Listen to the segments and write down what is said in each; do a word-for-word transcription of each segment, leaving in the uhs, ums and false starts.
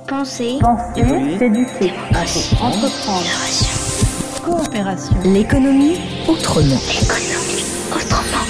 Penser, Penser, s'éduquer, entreprendre, coopération. L'économie autrement. L'économie autrement.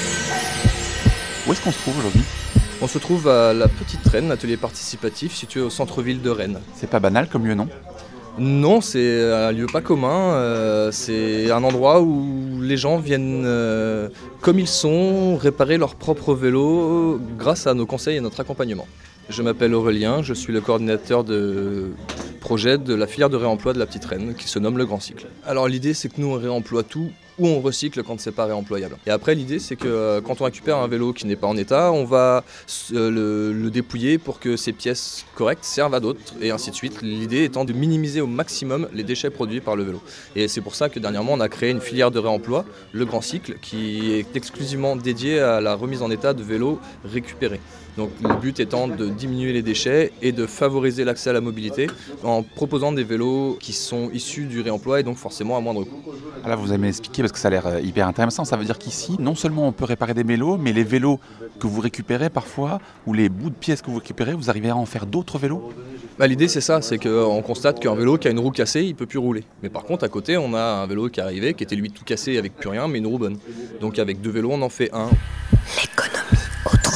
Où est-ce qu'on se trouve aujourd'hui ? On se trouve à la Petite Reine, atelier participatif situé au centre-ville de Rennes. C'est pas banal comme lieu, non ? Non, c'est un lieu pas commun, euh, c'est un endroit où les gens viennent euh, comme ils sont réparer leur propre vélo grâce à nos conseils et notre accompagnement. Je m'appelle Aurélien, je suis le coordinateur de projet de la filière de réemploi de la Petite Reine qui se nomme le Grand Cycle. Alors l'idée c'est que nous on réemploie tout ou on recycle quand c'est pas réemployable. Et après l'idée c'est que euh, quand on récupère un vélo qui n'est pas en état, on va euh, le, le dépouiller pour que ses pièces correctes servent à d'autres et ainsi de suite. L'idée étant de minimiser au maximum les déchets produits par le vélo. Et c'est pour ça que dernièrement on a créé une filière de réemploi, le Grand Cycle, qui est exclusivement dédiée à la remise en état de vélos récupérés. Donc le but étant de diminuer les déchets et de favoriser l'accès à la mobilité en proposant des vélos qui sont issus du réemploi et donc forcément à moindre coût. Là, vous allez m'expliquer parce que ça a l'air hyper intéressant. Ça veut dire qu'ici, non seulement on peut réparer des vélos, mais les vélos que vous récupérez parfois, ou les bouts de pièces que vous récupérez, vous arrivez à en faire d'autres vélos ? Bah, l'idée c'est ça, c'est qu'on constate qu'un vélo qui a une roue cassée, il ne peut plus rouler. Mais par contre à côté on a un vélo qui est arrivé, qui était lui tout cassé avec plus rien, mais une roue bonne. Donc avec deux vélos on en fait un. L'économie autrement.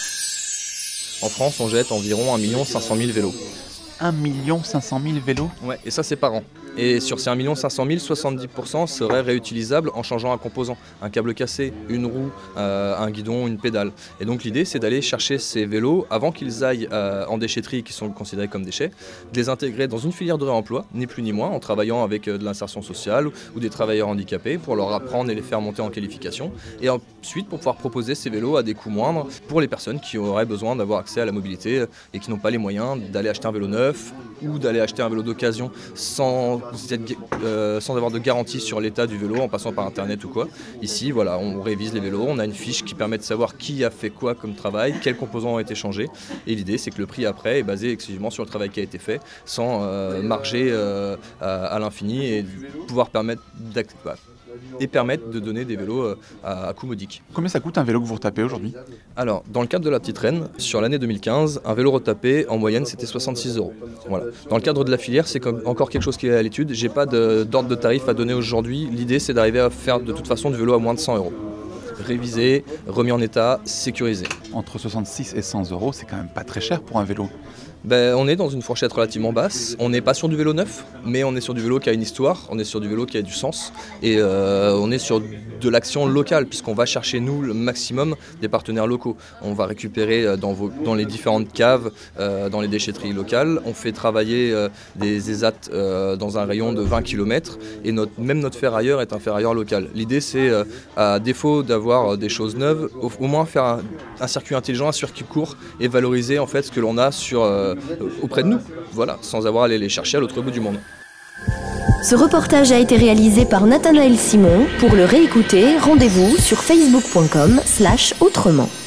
En France, on jette environ un million cinq cent mille vélos. un million cinq cent mille vélos ? Ouais, et ça c'est par an. Et sur ces un million cinq cent mille, soixante-dix pour cent seraient réutilisables en changeant un composant, un câble cassé, une roue, euh, un guidon, une pédale. Et donc l'idée c'est d'aller chercher ces vélos avant qu'ils aillent euh, en déchetterie qui sont considérés comme déchets, de les intégrer dans une filière de réemploi, ni plus ni moins, en travaillant avec euh, de l'insertion sociale ou des travailleurs handicapés pour leur apprendre et les faire monter en qualification. Et ensuite pour pouvoir proposer ces vélos à des coûts moindres pour les personnes qui auraient besoin d'avoir accès à la mobilité et qui n'ont pas les moyens d'aller acheter un vélo neuf ou d'aller acheter un vélo d'occasion sans Euh, sans avoir de garantie sur l'état du vélo en passant par internet ou quoi. Ici voilà, on révise les vélos, on a une fiche qui permet de savoir qui a fait quoi comme travail, quels composants ont été changés, et l'idée c'est que le prix après est basé exclusivement sur le travail qui a été fait sans euh, marger euh, à, à l'infini et pouvoir permettre bah, et permettre de donner des vélos à, à coût modique. Combien ça coûte un vélo que vous retapez aujourd'hui ? Alors, dans le cadre de la Petite Reine, sur l'année deux mille quinze, un vélo retapé, en moyenne, c'était soixante-six euros. Voilà. Dans le cadre de la filière, c'est encore quelque chose qui est à l'étude. J'ai pas de, d'ordre de tarif à donner aujourd'hui. L'idée, c'est d'arriver à faire de toute façon du vélo à moins de cent euros. Révisé, remis en état, sécurisé. Entre soixante-six et cent euros, c'est quand même pas très cher pour un vélo. Ben, on est dans une fourchette relativement basse. On n'est pas sur du vélo neuf, mais on est sur du vélo qui a une histoire, on est sur du vélo qui a du sens et euh, on est sur de l'action locale puisqu'on va chercher nous le maximum des partenaires locaux. On va récupérer dans, vos, dans les différentes caves, euh, dans les déchetteries locales. On fait travailler euh, des E S A T euh, dans un rayon de vingt kilomètres et notre, même notre ferrailleur est un ferrailleur local. L'idée c'est, euh, à défaut d'avoir des choses neuves, au, au moins faire un, un circuit intelligent, un circuit court et valoriser en fait ce que l'on a sur euh, auprès de nous, voilà, sans avoir à aller les chercher à l'autre bout du monde. Ce reportage a été réalisé par Nathanaël Simon. Pour le réécouter, rendez-vous sur facebook point com slash autrement.